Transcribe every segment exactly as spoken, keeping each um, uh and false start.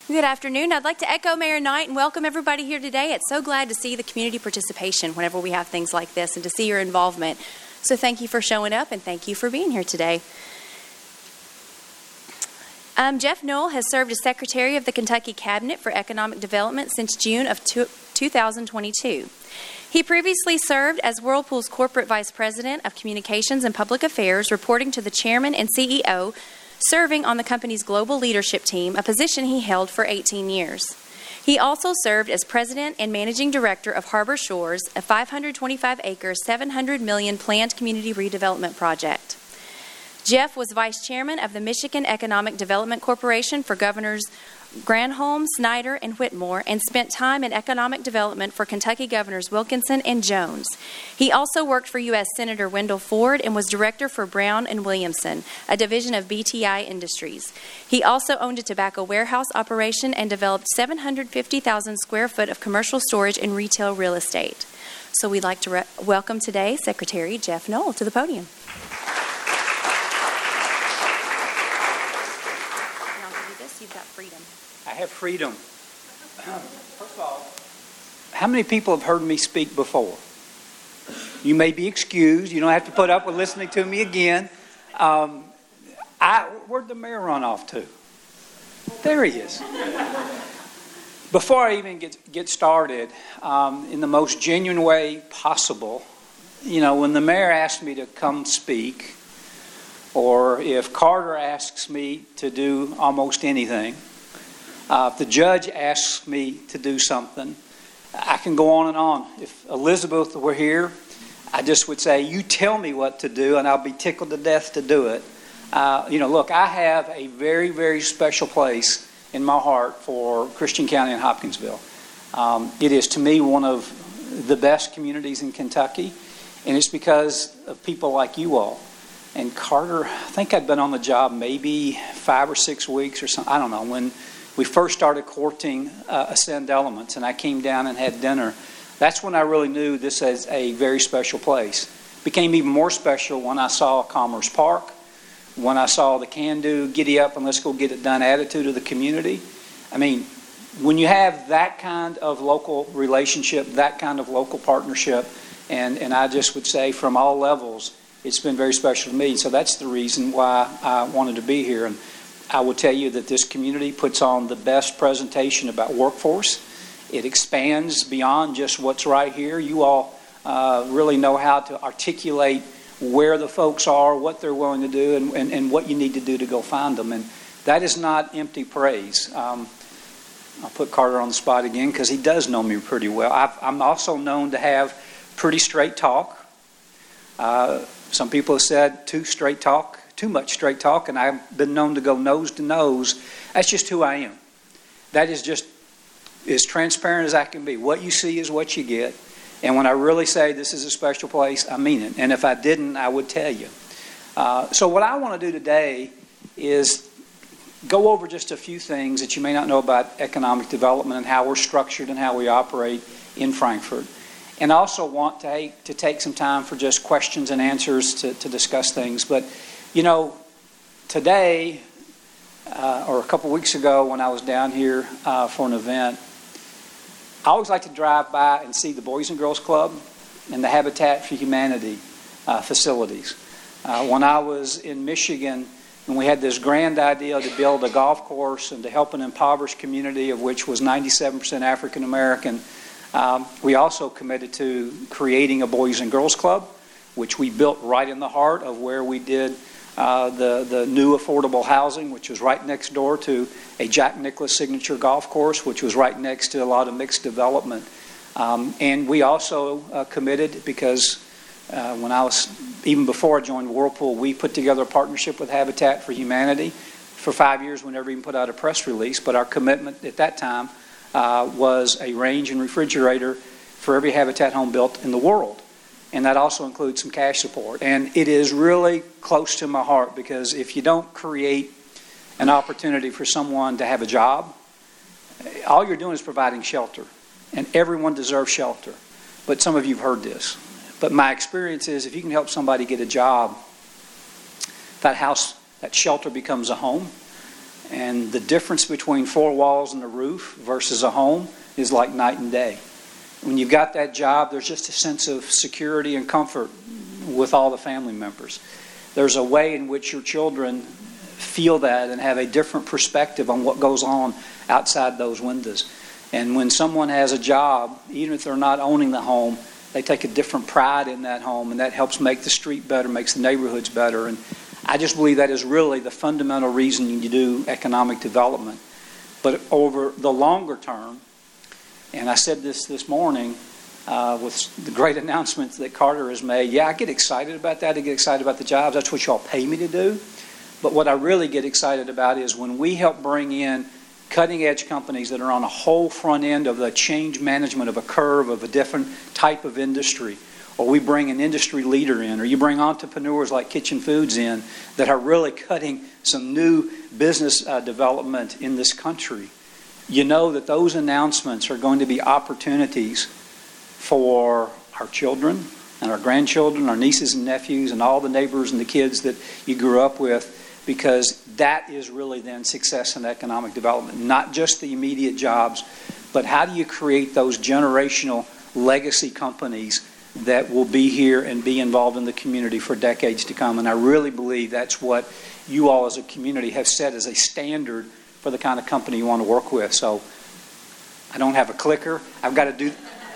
Good afternoon. I'd like to echo Mayor Knight and welcome everybody here today. It's so glad to see the community participation whenever we have things like this and to see your involvement. So thank you for showing up and thank you for being here today. Um, Jeff Knoll has served as Secretary of the Kentucky Cabinet for Economic Development since June of two thousand twenty-two. He previously served as Whirlpool's Corporate Vice President of Communications and Public Affairs, reporting to the Chairman and C E O, serving on the company's global leadership team, a position he held for eighteen years. He also served as President and Managing Director of Harbor Shores, a five hundred twenty-five acre, seven hundred million dollars planned community redevelopment project. Jeff was Vice Chairman of the Michigan Economic Development Corporation for Governors Granholm, Snyder, and Whitmore, and spent time in economic development for Kentucky Governors Wilkinson and Jones. He also worked for U S Senator Wendell Ford and was director for Brown and Williamson, a division of B T I Industries. He also owned a tobacco warehouse operation and developed seven hundred fifty thousand square foot of commercial storage and retail real estate. So we'd like to re- welcome today Secretary Jeff Knoll to the podium. You've got freedom. I have freedom. First of all, how many people have heard me speak before? You may be excused. You don't have to put up with listening to me again. Um, I, where'd the mayor run off to? There he is. Before I even get, get started, um, in the most genuine way possible, you know, when the mayor asked me to come speak, or if Carter asks me to do almost anything, uh, if the judge asks me to do something, I can go on and on. If Elizabeth were here, I just would say, you tell me what to do, and I'll be tickled to death to do it. Uh, you know, look, I have a very, very special place in my heart for Christian County and Hopkinsville. Um, it is, to me, one of the best communities in Kentucky, and it's because of people like you all. And Carter, I think I'd been on the job maybe five or six weeks or something. I don't know. When we first started courting uh, Ascend Elements and I came down and had dinner, that's when I really knew this as a very special place. It became even more special when I saw Commerce Park, when I saw the can-do, giddy up and let's go get it done attitude of the community. I mean, when you have that kind of local relationship, that kind of local partnership, and, and I just would say from all levels, it's been very special to me. So that's the reason why I wanted to be here. And I will tell you that this community puts on the best presentation about workforce. It expands beyond just what's right here. You all uh, really know how to articulate where the folks are, what they're willing to do, and, and, and what you need to do to go find them. And that is not empty praise. Um, I'll put Carter on the spot again because he does know me pretty well. I've, I'm also known to have pretty straight talk. Uh, Some people have said too straight talk, too much straight talk, and I've been known to go nose to nose. That's just who I am. That is just as transparent as I can be. What you see is what you get. And when I really say this is a special place, I mean it. And if I didn't, I would tell you. Uh, so what I want to do today is go over just a few things that you may not know about economic development and how we're structured and how we operate in Frankfort. And I also want to, to take some time for just questions and answers to, to discuss things. But, you know, today, uh, or a couple weeks ago when I was down here uh, for an event, I always like to drive by and see the Boys and Girls Club and the Habitat for Humanity uh, facilities. Uh, when I was in Michigan, and we had this grand idea to build a golf course and to help an impoverished community of which was ninety-seven percent African American, Um, we also committed to creating a Boys and Girls Club, which we built right in the heart of where we did uh, the, the new affordable housing, which was right next door to a Jack Nicklaus signature golf course, which was right next to a lot of mixed development. Um, and we also uh, committed because uh, when I was, even before I joined Whirlpool, we put together a partnership with Habitat for Humanity. For five years, we never even put out a press release, but our commitment at that time Uh, was a range and refrigerator for every Habitat home built in the world. And that also includes some cash support. And it is really close to my heart because if you don't create an opportunity for someone to have a job, all you're doing is providing shelter. And everyone deserves shelter. But some of you have heard this. But my experience is if you can help somebody get a job, that house, that shelter becomes a home. And the difference between four walls and a roof versus a home is like night and day. When you've got that job, there's just a sense of security and comfort with all the family members. There's a way in which your children feel that and have a different perspective on what goes on outside those windows. And when someone has a job, even if they're not owning the home, they take a different pride in that home, and that helps make the street better, makes the neighborhoods better. And I just believe that is really the fundamental reason you do economic development. But over the longer term, and I said this this morning uh, with the great announcements that Carter has made, yeah, I get excited about that. I get excited about the jobs. That's what y'all pay me to do. But what I really get excited about is when we help bring in cutting-edge companies that are on a whole front end of the change management of a curve of a different type of industry, or we bring an industry leader in, or you bring entrepreneurs like Kitchen Foods in that are really cutting some new business uh, development in this country, you know that those announcements are going to be opportunities for our children and our grandchildren, our nieces and nephews, and all the neighbors and the kids that you grew up with, because that is really then success in economic development. Not just the immediate jobs, but how do you create those generational legacy companies that will be here and be involved in the community for decades to come. And I really believe that's what you all as a community have set as a standard for the kind of company you want to work with. So I don't have a clicker. I've got to do...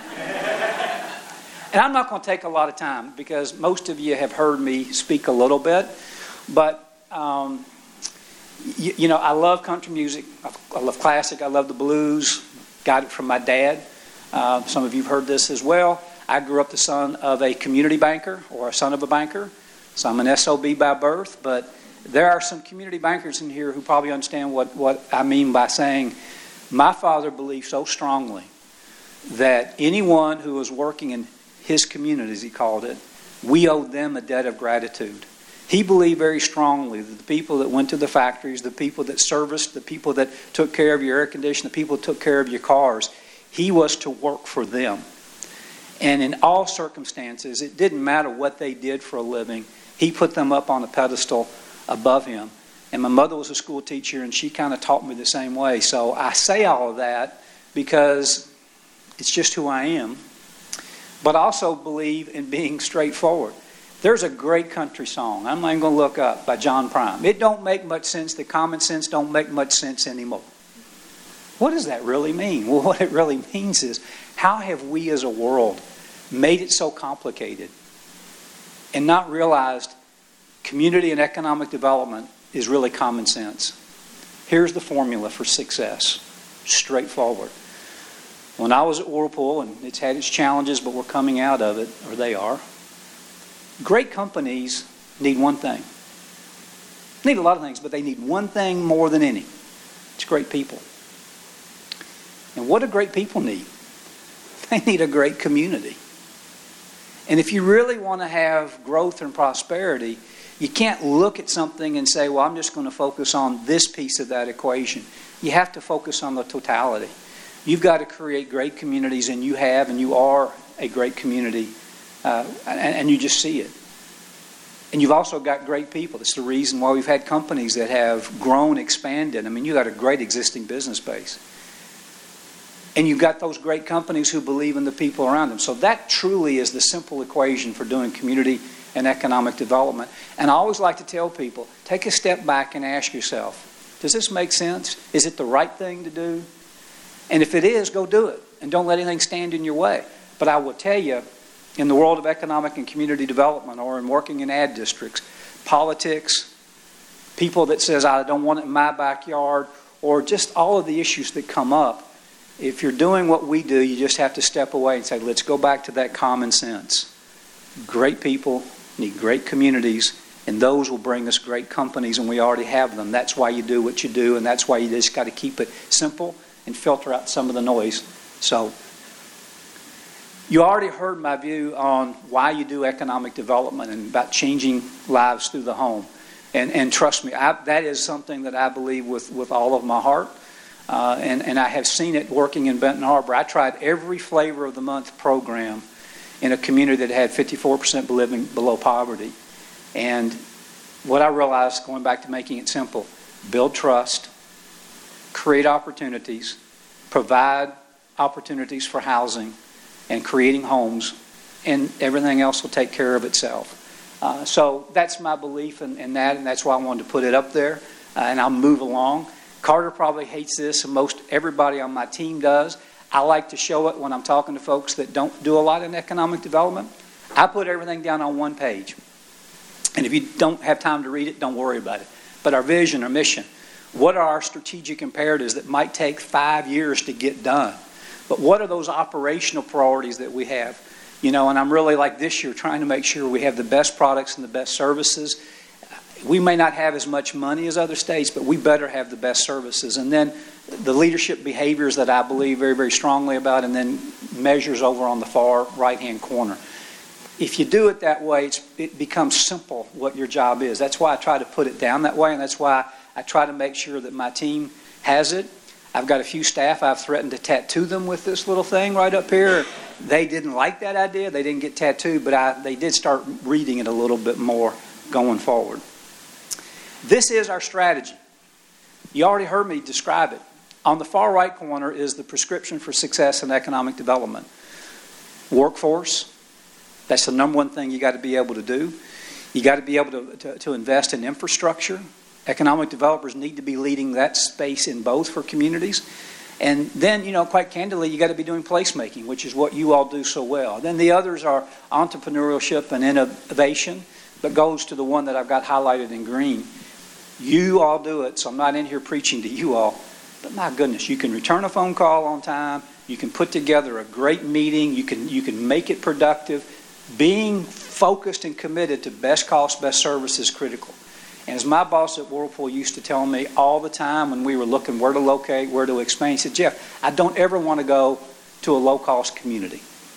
And I'm not going to take a lot of time because most of you have heard me speak a little bit. But, um, you, you know, I love country music. I love classic. I love the blues. Got it from my dad. Uh, some of you have heard this as well. I grew up the son of a community banker or a son of a banker. So I'm an S O B by birth. But there are some community bankers in here who probably understand what, what I mean by saying my father believed so strongly that anyone who was working in his community, as he called it, we owed them a debt of gratitude. He believed very strongly that the people that went to the factories, the people that serviced, the people that took care of your air conditioning, the people that took care of your cars, he was to work for them. And in all circumstances, it didn't matter what they did for a living, he put them up on a pedestal above him. And my mother was a school teacher, and she kind of taught me the same way. So I say all of that because it's just who I am. But I also believe in being straightforward. There's a great country song, I'm not even going to look up, by John Prine. It don't make much sense. The common sense don't make much sense anymore. What does that really mean? Well, what it really means is, how have we as a world made it so complicated and not realized community and economic development is really common sense? Here's the formula for success. Straightforward. When I was at Whirlpool, and it's had its challenges, but we're coming out of it, or they are, great companies need one thing. Need a lot of things, but they need one thing more than any. It's great people. And what do great people need? They need a great community. And if you really want to have growth and prosperity, you can't look at something and say, well, I'm just going to focus on this piece of that equation. You have to focus on the totality. You've got to create great communities, and you have, and you are a great community, uh, and, and you just see it. And you've also got great people. That's the reason why we've had companies that have grown, expanded. I mean, you've got a great existing business base. And you've got those great companies who believe in the people around them. So that truly is the simple equation for doing community and economic development. And I always like to tell people, take a step back and ask yourself, does this make sense? Is it the right thing to do? And if it is, go do it. And don't let anything stand in your way. But I will tell you, in the world of economic and community development, or in working in ad districts, politics, people that says, I don't want it in my backyard, or just all of the issues that come up, if you're doing what we do, you just have to step away and say, let's go back to that common sense. Great people need great communities, and those will bring us great companies, and we already have them. That's why you do what you do, and that's why you just got to keep it simple and filter out some of the noise. So, you already heard my view on why you do economic development and about changing lives through the home. And, and trust me, I, that is something that I believe with, with all of my heart. Uh, and, and I have seen it working in Benton Harbor. I tried every flavor of the month program in a community that had fifty-four percent living below poverty. And what I realized, going back to making it simple, build trust, create opportunities, provide opportunities for housing, and creating homes, and everything else will take care of itself. Uh, so that's my belief in, in that, and that's why I wanted to put it up there, uh, and I'll move along. Carter probably hates this, and most everybody on my team does. I like to show it when I'm talking to folks that don't do a lot in economic development. I put everything down on one page. And if you don't have time to read it, don't worry about it. But our vision, our mission, what are our strategic imperatives that might take five years to get done? But what are those operational priorities that we have? You know, and I'm really like this year trying to make sure we have the best products and the best services. We may not have as much money as other states, but we better have the best services. And then the leadership behaviors that I believe very, very strongly about, and then measures over on the far right-hand corner. If you do it that way, it's, it becomes simple what your job is. That's why I try to put it down that way, and that's why I try to make sure that my team has it. I've got a few staff I've threatened to tattoo them with this little thing right up here. They didn't like that idea. They didn't get tattooed, but I, they did start reading it a little bit more going forward. This is our strategy. You already heard me describe it. On the far right corner is the prescription for success in economic development. Workforce, that's the number one thing you got to be able to do. You got to be able to, to, to invest in infrastructure. Economic developers need to be leading that space in both for communities. And then, you know, quite candidly, you got to be doing placemaking, which is what you all do so well. Then the others are entrepreneurship and innovation, but goes to the one that I've got highlighted in green. You all do it, so I'm not in here preaching to you all. But my goodness, you can return a phone call on time. You can put together a great meeting. You can, you can make it productive. Being focused and committed to best cost, best service is critical. And as my boss at Whirlpool used to tell me all the time when we were looking where to locate, where to expand, he said, Jeff, I don't ever want to go to a low-cost community.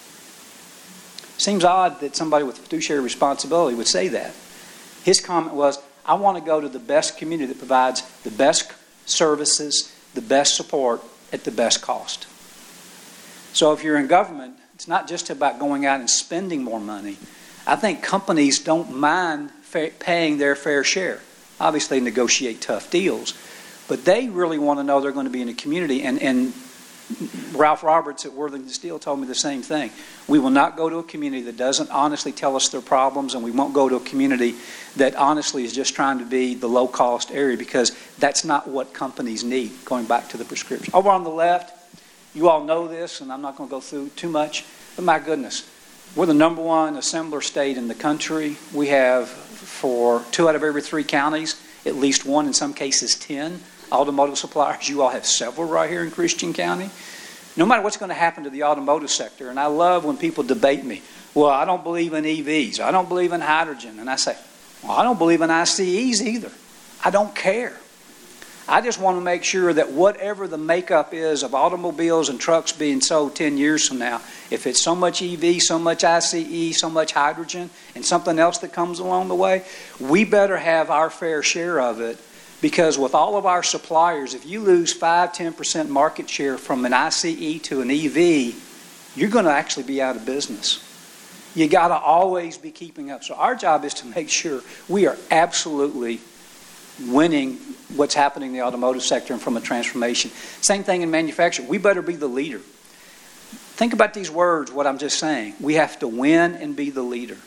Seems odd that somebody with fiduciary responsibility would say that. His comment was, I want to go to the best community that provides the best services, the best support at the best cost. So if you're in government, it's not just about going out and spending more money. I think companies don't mind paying their fair share. Obviously, they negotiate tough deals, but they really want to know they're going to be in a community. And, and Ralph Roberts at Worthington Steel told me the same thing. We will not go to a community that doesn't honestly tell us their problems, and we won't go to a community that honestly is just trying to be the low-cost area, because that's not what companies need, going back to the prescription. Over on the left, you all know this, and I'm not going to go through too much, but my goodness, we're the number one assembler state in the country. We have, for two out of every three counties, at least one, in some cases ten, automotive suppliers. You all have several right here in Christian County. No matter what's going to happen to the automotive sector, and I love when people debate me, well, I don't believe in E Vs. I don't believe in hydrogen. And I say, well, I don't believe in I C Es either. I don't care. I just want to make sure that whatever the makeup is of automobiles and trucks being sold ten years from now, if it's so much E V, so much I C E, so much hydrogen, and something else that comes along the way, we better have our fair share of it. Because with all of our suppliers, if you lose five, ten percent market share from an I C E to an E V, you're going to actually be out of business. You got to always be keeping up. So our job is to make sure we are absolutely winning what's happening in the automotive sector and from a transformation. Same thing in manufacturing. We better be the leader. Think about these words, what I'm just saying. We have to win and be the leader.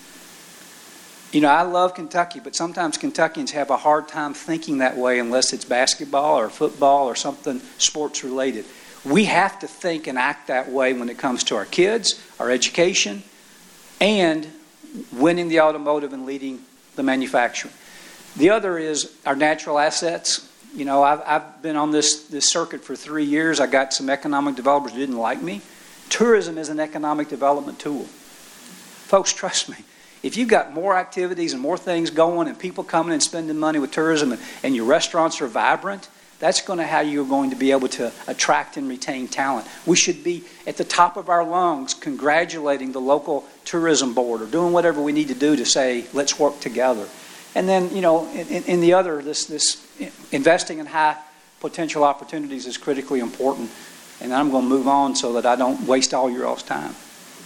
You know, I love Kentucky, but sometimes Kentuckians have a hard time thinking that way unless it's basketball or football or something sports related. We have to think and act that way when it comes to our kids, our education, and winning the automotive and leading the manufacturing. The other is our natural assets. You know, I've, I've been on this, this circuit for three years. I got some economic developers who didn't like me. Tourism is an economic development tool. Folks, trust me. If you've got more activities and more things going and people coming and spending money with tourism and, and your restaurants are vibrant, that's going to how you're going to be able to attract and retain talent. We should be at the top of our lungs congratulating the local tourism board or doing whatever we need to do to say, let's work together. And then, you know, in, in the other, this, this investing in high potential opportunities is critically important. And I'm going to move on so that I don't waste all your all's time.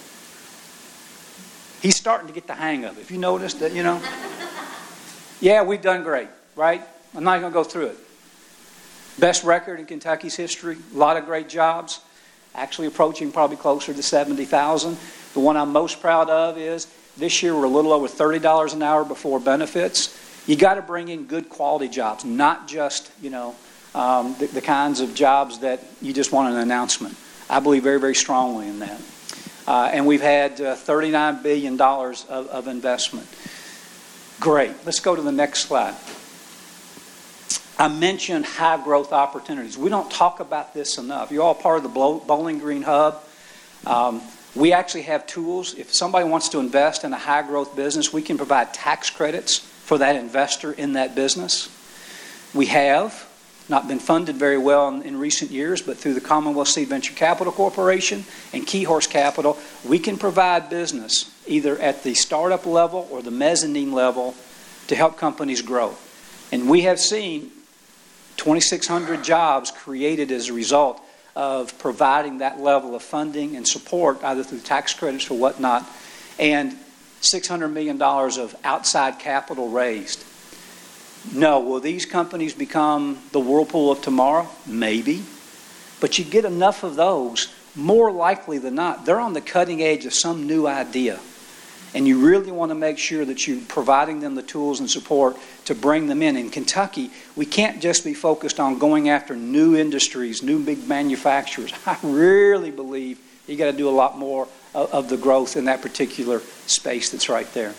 He's starting to get the hang of it. If you noticed that, you know. Yeah, we've done great, right? I'm not going to go through it. Best record in Kentucky's history, a lot of great jobs, actually approaching probably closer to seventy thousand. The one I'm most proud of is this year we're a little over thirty dollars an hour before benefits. You got to bring in good quality jobs, not just, you know, um, the, the kinds of jobs that you just want an announcement. I believe very, very strongly in that. Uh, and we've had uh, thirty-nine billion dollars of, of investment. Great. Let's go to the next slide. I mentioned high growth opportunities. We don't talk about this enough. You're all part of the Bowling Green Hub. Um, we actually have tools. If somebody wants to invest in a high growth business, we can provide tax credits for that investor in that business. We have not been funded very well in, in recent years, but through the Commonwealth Seed Venture Capital Corporation and Key Horse Capital, we can provide business either at the startup level or the mezzanine level to help companies grow. And we have seen twenty-six hundred jobs created as a result of providing that level of funding and support, either through tax credits or whatnot, and six hundred million dollars of outside capital raised. No, will these companies become the Whirlpool of tomorrow? Maybe. But you get enough of those, more likely than not, they're on the cutting edge of some new idea. And you really want to make sure that you're providing them the tools and support to bring them in. In Kentucky, we can't just be focused on going after new industries, new big manufacturers. I really believe you got to do a lot more of, of the growth in that particular space that's right there.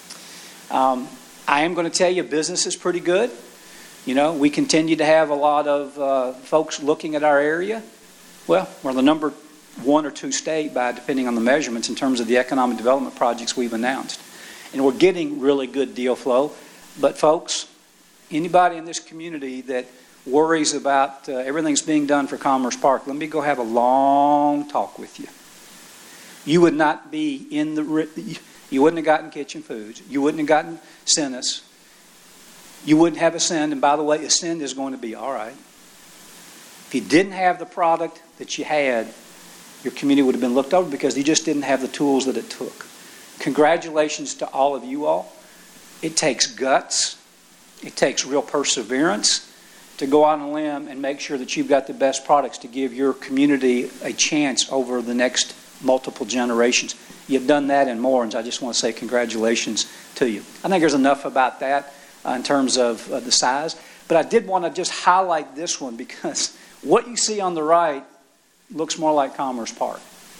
Um, I am going to tell you business is pretty good. You know, we continue to have a lot of uh, folks looking at our area. Well, we're the number one or two state by depending on the measurements in terms of the economic development projects we've announced. And we're getting really good deal flow. But folks, anybody in this community that worries about uh, everything's being done for Commerce Park, let me go have a long talk with you. You would not be in the, you wouldn't have gotten Kitchen Foods. You wouldn't have gotten Cenis. You wouldn't have Ascend. And by the way, Ascend is going to be all right. If you didn't have the product that you had, your community would have been looked over because you just didn't have the tools that it took. Congratulations to all of you all. It takes guts. It takes real perseverance to go out on a limb and make sure that you've got the best products to give your community a chance over the next multiple generations. You've done that and more, and I just want to say congratulations to you. I think there's enough about that uh, in terms of uh, the size. But I did want to just highlight this one because what you see on the right looks more like Commerce Park.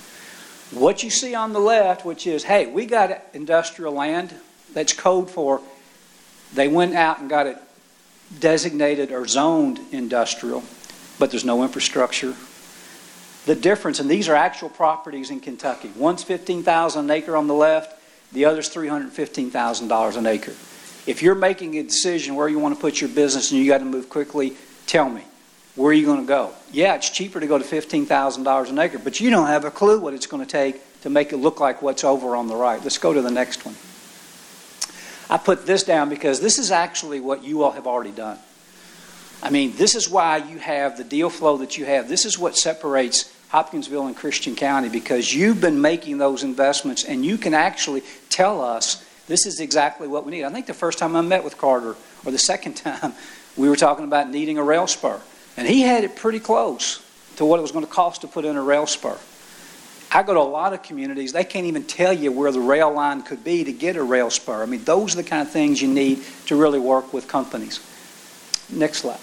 What you see on the left, which is, hey, we got industrial land that's code for, they went out and got it designated or zoned industrial, but there's no infrastructure. The difference, and these are actual properties in Kentucky. One's fifteen thousand dollars an acre on the left, the other's three hundred fifteen thousand dollars an acre. If you're making a decision where you want to put your business and you got to move quickly, tell me. Where are you going to go? Yeah, it's cheaper to go to fifteen thousand dollars an acre, but you don't have a clue what it's going to take to make it look like what's over on the right. Let's go to the next one. I put this down because this is actually what you all have already done. I mean, this is why you have the deal flow that you have. This is what separates Hopkinsville and Christian County, because you've been making those investments and you can actually tell us this is exactly what we need. I think the first time I met with Carter, or the second time, we were talking about needing a rail spur. And he had it pretty close to what it was going to cost to put in a rail spur. I go to a lot of communities, they can't even tell you where the rail line could be to get a rail spur. I mean, those are the kind of things you need to really work with companies. Next slide.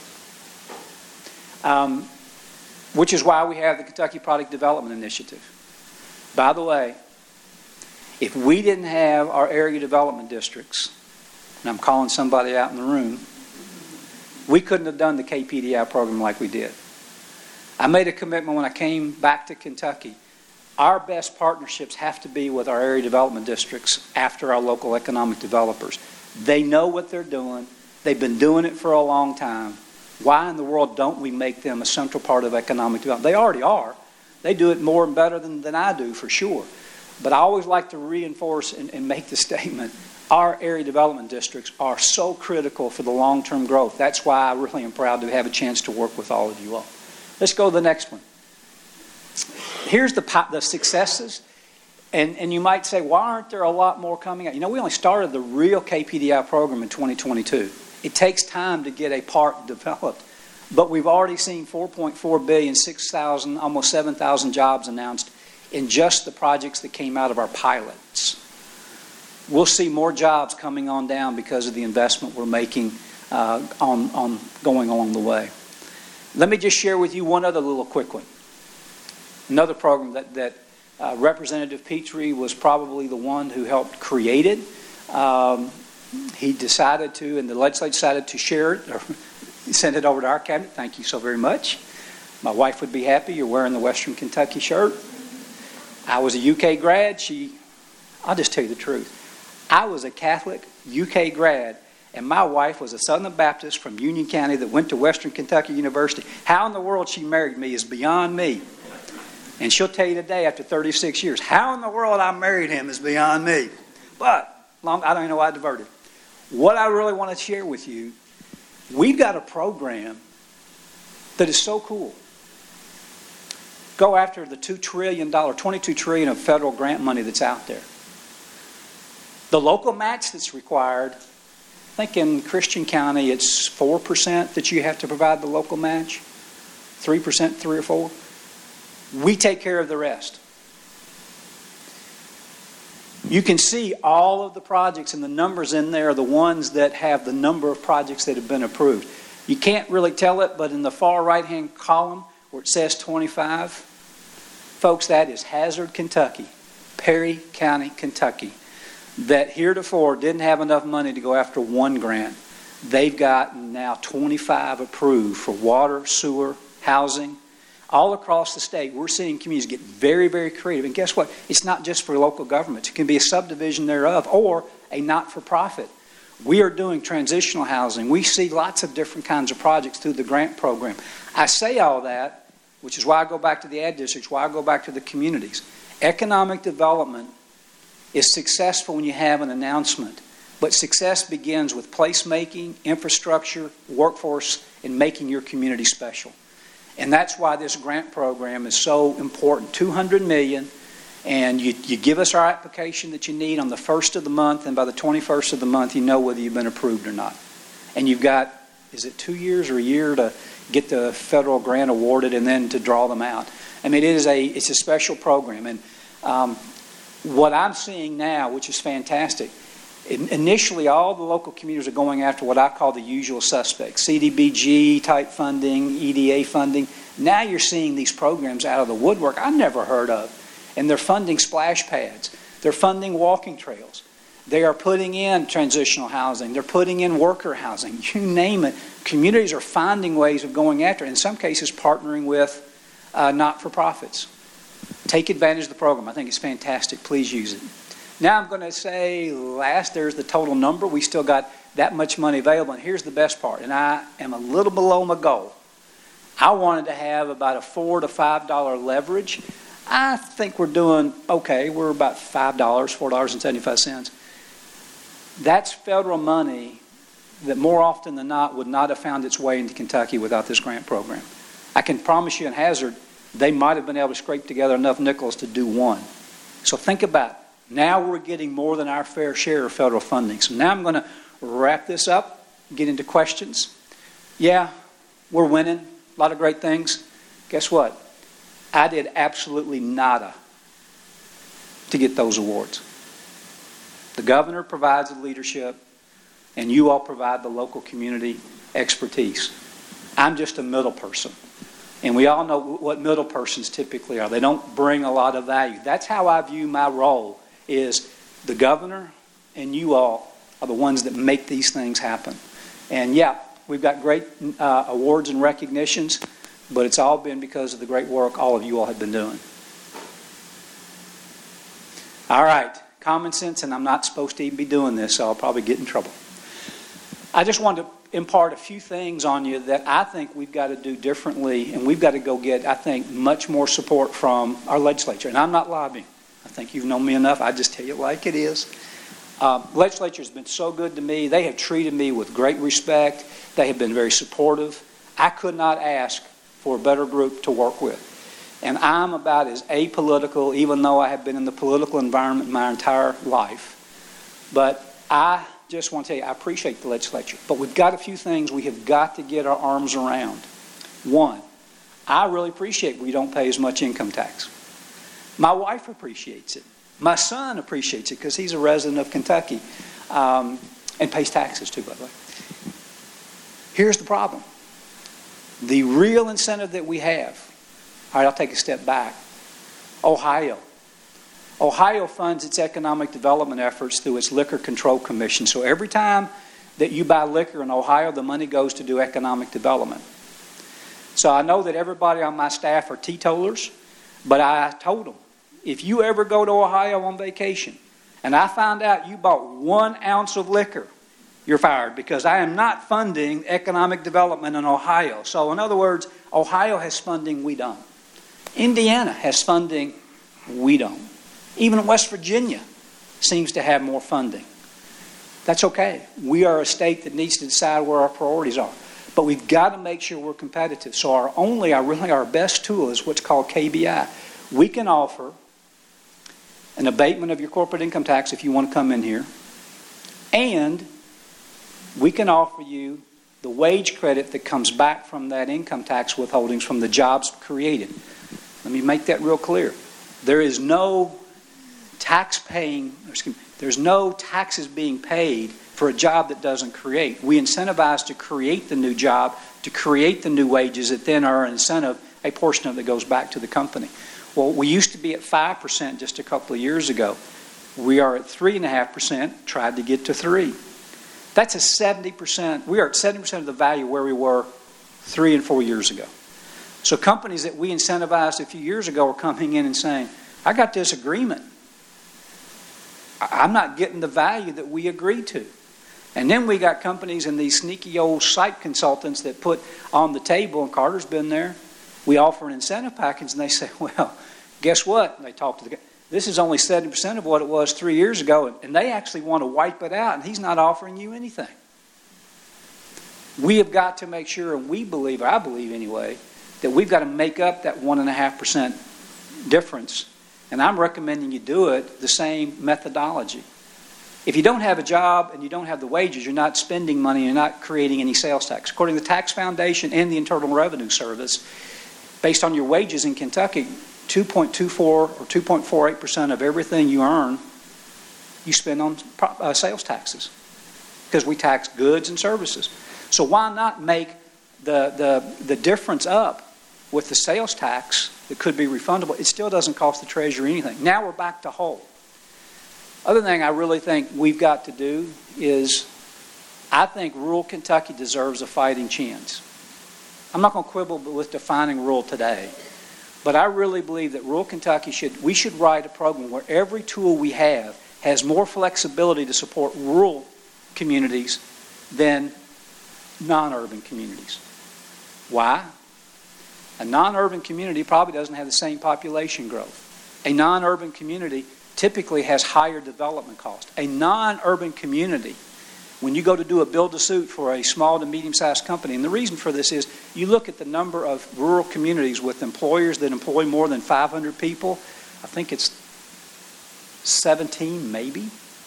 Um, which is why we have the Kentucky Product Development Initiative. By the way, if we didn't have our area development districts, and I'm calling somebody out in the room, we couldn't have done the K P D I program like we did. I made a commitment when I came back to Kentucky. Our best partnerships have to be with our area development districts after our local economic developers. They know what they're doing. They've been doing it for a long time. Why in the world don't we make them a central part of economic development? They already are. They do it more and better than, than I do, for sure. But I always like to reinforce and, and make the statement, our area development districts are so critical for the long-term growth. That's why I really am proud to have a chance to work with all of you all. Let's go to the next one. Here's the, the successes. And, and you might say, why aren't there a lot more coming out? You know, we only started the real K P D I program in twenty twenty-two. It takes time to get a part developed. But we've already seen four point four billion dollars, six thousand, almost seven thousand jobs announced in just the projects that came out of our pilots. We'll see more jobs coming on down because of the investment we're making uh, on, on going along the way. Let me just share with you one other little quick one. Another program that, that uh, Representative Petrie was probably the one who helped create it. Um, he decided to, and the legislature decided to share it, or send it over to our cabinet. Thank you so very much. My wife would be happy. You're wearing the Western Kentucky shirt. I was a U K grad. She, I'll just tell you the truth. I was a Catholic U K grad, and my wife was a Southern Baptist from Union County that went to Western Kentucky University. How in the world she married me is beyond me. And she'll tell you today, after thirty-six years, how in the world I married him is beyond me. But long, I don't even know why I diverted. What I really want to share with you, we've got a program that is so cool. Go after the two trillion dollars, twenty-two trillion dollars of federal grant money that's out there. The local match that's required, I think in Christian County it's four percent that you have to provide the local match. three percent, three or four. We take care of the rest. You can see all of the projects, and the numbers in there are the ones that have the number of projects that have been approved. You can't really tell it, but in the far right-hand column where it says twenty-five, folks, that is Hazard, Kentucky, Perry County, Kentucky, that heretofore didn't have enough money to go after one grant. They've gotten now twenty-five approved for water, sewer, housing. All across the state, we're seeing communities get very, very creative. And guess what? It's not just for local governments. It can be a subdivision thereof or a not-for-profit. We are doing transitional housing. We see lots of different kinds of projects through the grant program. I say all that, which is why I go back to the ag districts, why I go back to the communities. Economic development is successful when you have an announcement. But success begins with placemaking, infrastructure, workforce, and making your community special. And that's why this grant program is so important. two hundred million dollars, and you, you give us our application that you need on the first of the month, and by the twenty-first of the month, you know whether you've been approved or not. And you've got, is it two years or a year to get the federal grant awarded and then to draw them out? I mean, it is a, it's a special program. And um, what I'm seeing now, which is fantastic, initially, all the local communities are going after what I call the usual suspects, C D B G type funding, E D A funding. Now you're seeing these programs out of the woodwork I never heard of. And they're funding splash pads. They're funding walking trails. They are putting in transitional housing. They're putting in worker housing. You name it. Communities are finding ways of going after it, in some cases partnering with uh, not-for-profits. Take advantage of the program. I think it's fantastic. Please use it. Now I'm going to say last, there's the total number. We still got that much money available. And here's the best part, and I am a little below my goal. I wanted to have about a four to five dollar leverage. I think we're doing okay. We're about five dollars, four dollars and seventy-five cents. That's federal money that more often than not would not have found its way into Kentucky without this grant program. I can promise you in Hazard, they might have been able to scrape together enough nickels to do one. So think about it. Now we're getting more than our fair share of federal funding. So now I'm going to wrap this up, get into questions. Yeah, we're winning. A lot of great things. Guess what? I did absolutely nada to get those awards. The governor provides the leadership, and you all provide the local community expertise. I'm just a middle person. And we all know what middle persons typically are. They don't bring a lot of value. That's how I view my role. Is the governor and you all are the ones that make these things happen. And yeah, we've got great uh, awards and recognitions, but it's all been because of the great work all of you all have been doing. All right, common sense, and I'm not supposed to even be doing this, so I'll probably get in trouble. I just wanted to impart a few things on you that I think we've got to do differently, and we've got to go get, I think, much more support from our legislature. And I'm not lobbying. I think you've known me enough. I just tell you like it is. Um, legislature has been so good to me. They have treated me with great respect. They have been very supportive. I could not ask for a better group to work with. And I'm about as apolitical, even though I have been in the political environment my entire life. But I just want to tell you, I appreciate the legislature. But we've got a few things we have got to get our arms around. One, I really appreciate we don't pay as much income tax. My wife appreciates it. My son appreciates it because he's a resident of Kentucky um, and pays taxes too, by the way. Here's the problem. The real incentive that we have, all right, I'll take a step back. Ohio. Ohio funds its economic development efforts through its Liquor Control Commission. So every time that you buy liquor in Ohio, the money goes to do economic development. So I know that everybody on my staff are teetotalers, but I told them, if you ever go to Ohio on vacation and I find out you bought one ounce of liquor, you're fired, because I am not funding economic development in Ohio. So in other words, Ohio has funding, we don't. Indiana has funding, we don't. Even West Virginia seems to have more funding. That's okay. We are a state that needs to decide where our priorities are. But we've got to make sure we're competitive. So our only, our really our best tool is what's called K B I. We can offer an abatement of your corporate income tax if you want to come in here. And we can offer you the wage credit that comes back from that income tax withholdings from the jobs created. Let me make that real clear. There is no tax paying, excuse me, there's no taxes being paid for a job that doesn't create. We incentivize to create the new job, to create the new wages that then are an incentive, a portion of it goes back to the company. Well, we used to be at five percent just a couple of years ago. We are at three point five percent, tried to get to three. That's a seventy percent, we are at seventy percent of the value where we were three and four years ago. So companies that we incentivized a few years ago are coming in and saying, I got this agreement. I'm not getting the value that we agreed to. And then we got companies and these sneaky old site consultants that put on the table, and Carter's been there, we offer an incentive package, and they say, well, guess what? And they talk to the guy. This is only seventy percent of what it was three years ago, and they actually want to wipe it out, and he's not offering you anything. We have got to make sure, and we believe, or I believe anyway, that we've got to make up that one point five percent difference. And I'm recommending you do it the same methodology. If you don't have a job and you don't have the wages, you're not spending money, you're not creating any sales tax. According to the Tax Foundation and the Internal Revenue Service, based on your wages in Kentucky, two point two four or two point four eight percent of everything you earn, you spend on uh, sales taxes, because we tax goods and services. So why not make the, the, the difference up with the sales tax that could be refundable? It still doesn't cost the Treasury anything. Now we're back to whole. Other thing I really think we've got to do is, I think rural Kentucky deserves a fighting chance. I'm not going to quibble with defining rural today, but I really believe that rural Kentucky should, we should write a program where every tool we have has more flexibility to support rural communities than non-urban communities. Why? A non-urban community probably doesn't have the same population growth. A non-urban community typically has higher development costs. A non-urban community, when you go to do a build-to-suit for a small to medium-sized company, and the reason for this is you look at the number of rural communities with employers that employ more than five hundred people, I think it's seventeen maybe.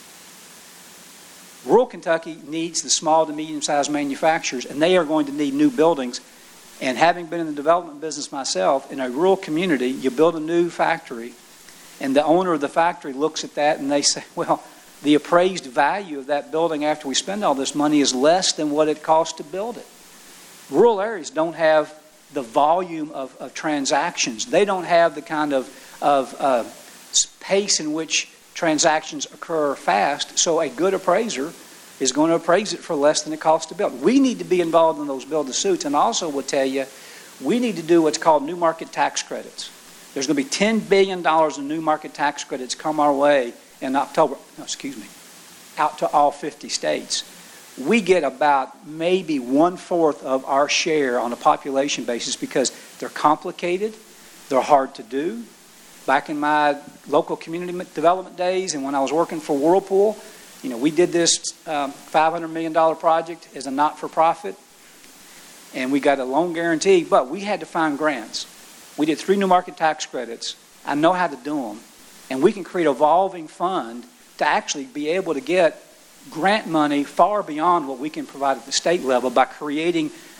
Rural Kentucky needs the small to medium-sized manufacturers, and they are going to need new buildings. And having been in the development business myself, in a rural community, you build a new factory, and the owner of the factory looks at that and they say, well, the appraised value of that building after we spend all this money is less than what it costs to build it. Rural areas don't have the volume of, of transactions. They don't have the kind of, of uh, pace in which transactions occur fast, so a good appraiser is going to appraise it for less than it costs to build. We need to be involved in those build-to-suits, and also will tell you, we need to do what's called new market tax credits. There's going to be ten billion dollars in new market tax credits come our way in October, no, excuse me, out to all fifty states. We get about maybe one-fourth of our share on a population basis because they're complicated, they're hard to do. Back in my local community development days and when I was working for Whirlpool, you know, we did this um, five hundred million dollars project as a not-for-profit, and we got a loan guarantee, but we had to find grants. We did three new market tax credits. I know how to do them, and we can create a revolving fund to actually be able to get grant money far beyond what we can provide at the state level by creating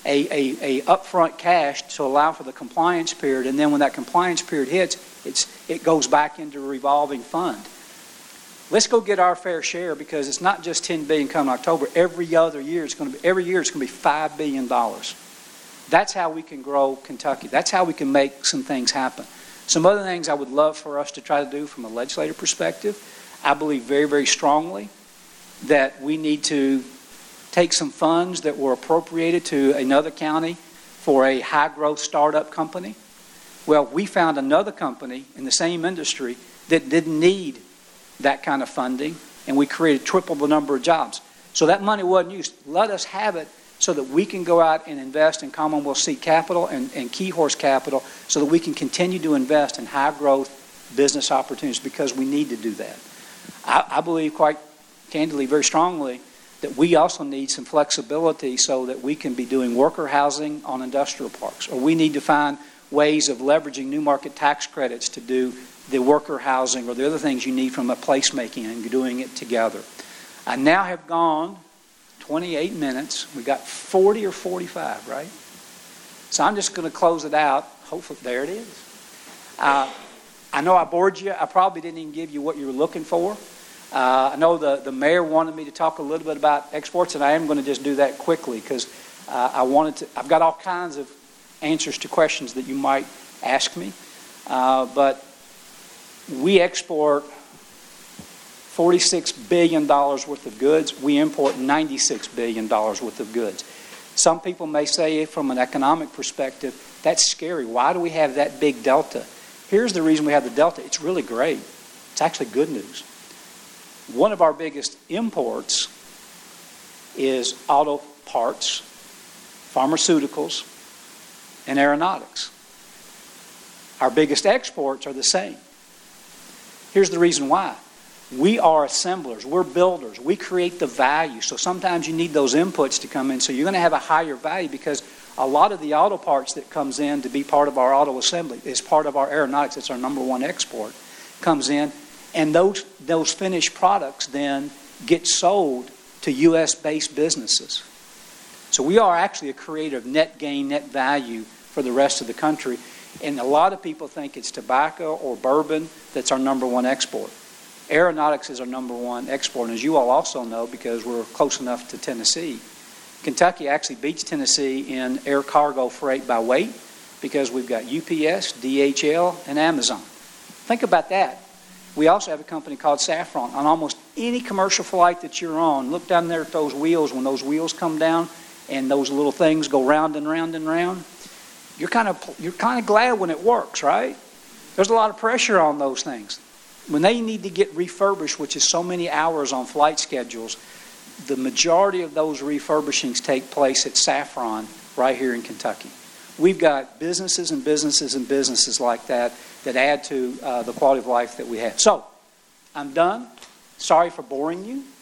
a, a, a upfront cash to allow for the compliance period, and then when that compliance period hits, it's, it goes back into a revolving fund. Let's go get our fair share, because it's not just ten billion dollars come October. Every other year, it's going to be every year it's going to be five billion dollars. That's how we can grow Kentucky. That's how we can make some things happen. Some other things I would love for us to try to do from a legislative perspective. I believe very, very strongly that we need to take some funds that were appropriated to another county for a high-growth startup company. Well, we found another company in the same industry that didn't need that kind of funding, and we created triple the number of jobs. So that money wasn't used. Let us have it so that we can go out and invest in Commonwealth Seed Capital and, and Key Horse Capital, so that we can continue to invest in high-growth business opportunities, because we need to do that. I, I believe quite candidly, very strongly, that we also need some flexibility so that we can be doing worker housing on industrial parks, or we need to find ways of leveraging new market tax credits to do the worker housing or the other things you need from a placemaking, and doing it together. I now have gone twenty-eight minutes. We got forty or forty-five, right? So I'm just going to close it out. Hopefully, there it is. Uh, I know I bored you. I probably didn't even give you what you were looking for. Uh, I know the, the mayor wanted me to talk a little bit about exports, and I am going to just do that quickly, because uh, I wanted to. I've got all kinds of answers to questions that you might ask me, uh, but we export forty-six billion dollars worth of goods. We import ninety-six billion dollars worth of goods. Some people may say, from an economic perspective, that's scary. Why do we have that big delta? Here's the reason we have the delta. It's really great. It's actually good news. One of our biggest imports is auto parts, pharmaceuticals, and aeronautics. Our biggest exports are the same. Here's the reason why. We are assemblers. We're builders. We create the value. So sometimes you need those inputs to come in. So you're going to have a higher value, because a lot of the auto parts that comes in to be part of our auto assembly is part of our aeronautics. It's our number one export. Comes in. And those, those finished products then get sold to U S-based businesses. So we are actually a creator of net gain, net value for the rest of the country. And a lot of people think it's tobacco or bourbon that's our number one export. Aeronautics is our number one export. And as you all also know, because we're close enough to Tennessee, Kentucky actually beats Tennessee in air cargo freight by weight, because we've got U P S, D H L, and Amazon. Think about that. We also have a company called Safran. On almost any commercial flight that you're on, look down there at those wheels. When those wheels come down and those little things go round and round and round, you're kind of you're kind of glad when it works, right? There's a lot of pressure on those things. When they need to get refurbished, which is so many hours on flight schedules, the majority of those refurbishings take place at Safran right here in Kentucky. We've got businesses and businesses and businesses like that that add to uh, the quality of life that we have. So, I'm done. Sorry for boring you.